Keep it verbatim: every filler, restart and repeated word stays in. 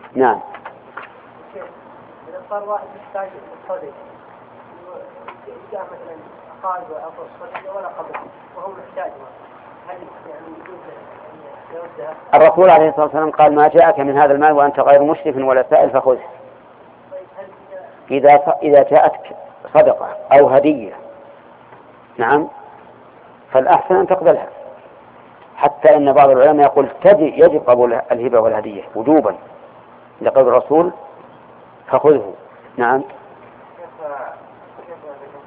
نعم. إذا صار واحد يحتاج الصدق جاء مثلا أخاذ وأعطى الصدق ولا قبل وهو محتاج، هل يعني يجوز يوزع؟ الرسول عليه الصلاة والسلام قال ما جاءك من هذا المال وأنت غير مشرف ولا سائل فخذه. إذا إذا جاءتك صدقة أو هدية نعم فالأحسن أن تقبلها، حتى إن بعض العلماء يقول يجب قبول الهبة والهدية وجوبا لقول الرسول فخذه. نعم.